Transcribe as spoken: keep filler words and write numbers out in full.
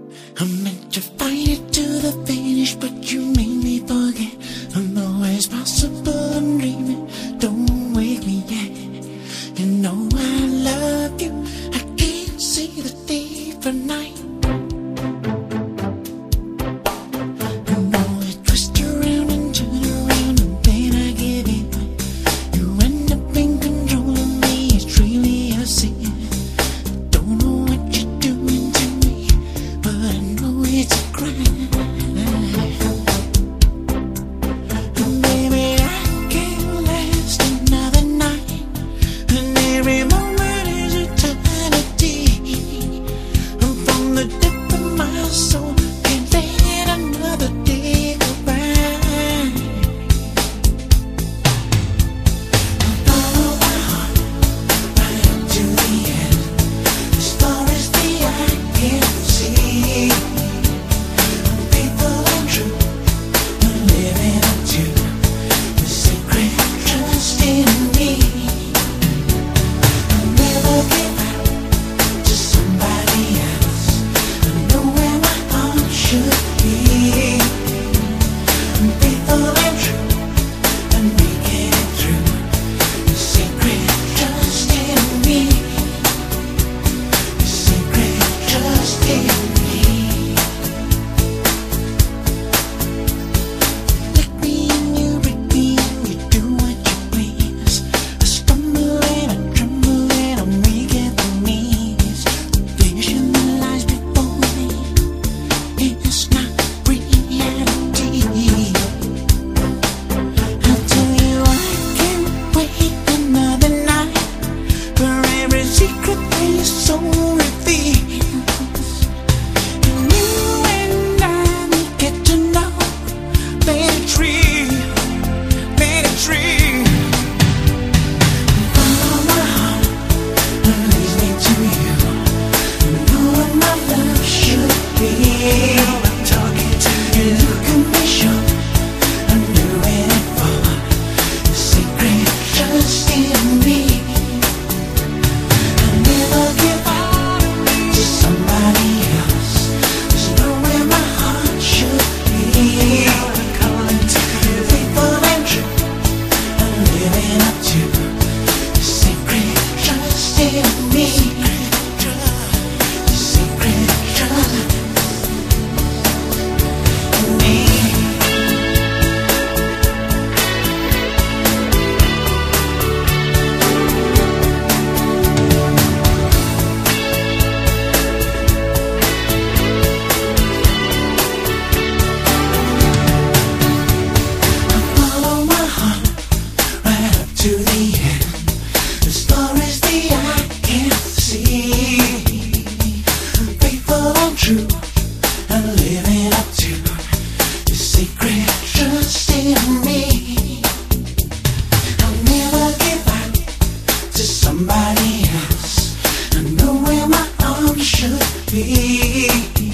I meant to fight it to the finish, but you made me forget. I'm always possible, I'm dreaming. Don't wake me yet. You know I love you. I can't see the day from night. I know it twists around and turn around, and then I give in. You end up in control of me. It's really a sin. Don't know what you're doing to me, but I know it's a crime. And baby, I can't last another night, and every moment is eternity. And from the depth of my soul, can't let another day go by. Follow my heart right up to the end, as far as the eye can see. Faithful and true, and living up to the sacred trust in me. I'll never give up to somebody else. I know where my heart should be. I'm faithful and true, and making it through the sacred trust in me. The sacred trust in me. Lick me and you break me and you do what you please. I stumble and I tremble and I'm weak at the knees. The vision that lies before me is not reality. I tell you I can't wait another night for every secret that your soul reveals. And you and I will get to know, let it tree, let it tree. Follow my heart, and leads me to you. You know what my love should be. I'm talking to you. Look at me, sure I'm doing it for the sacred trust in me. I'll never give up to somebody else. There's nowhere my heart should be. I'm calling to you. Faithful and true, I'm living up to the sacred trust in me. The sacred trust in me. Follow my heart right up to the end, as far as the eye can see. Faithful and true, and living up to the sacred trust in me. I'll never give up to somebody else. I know where my arms should be.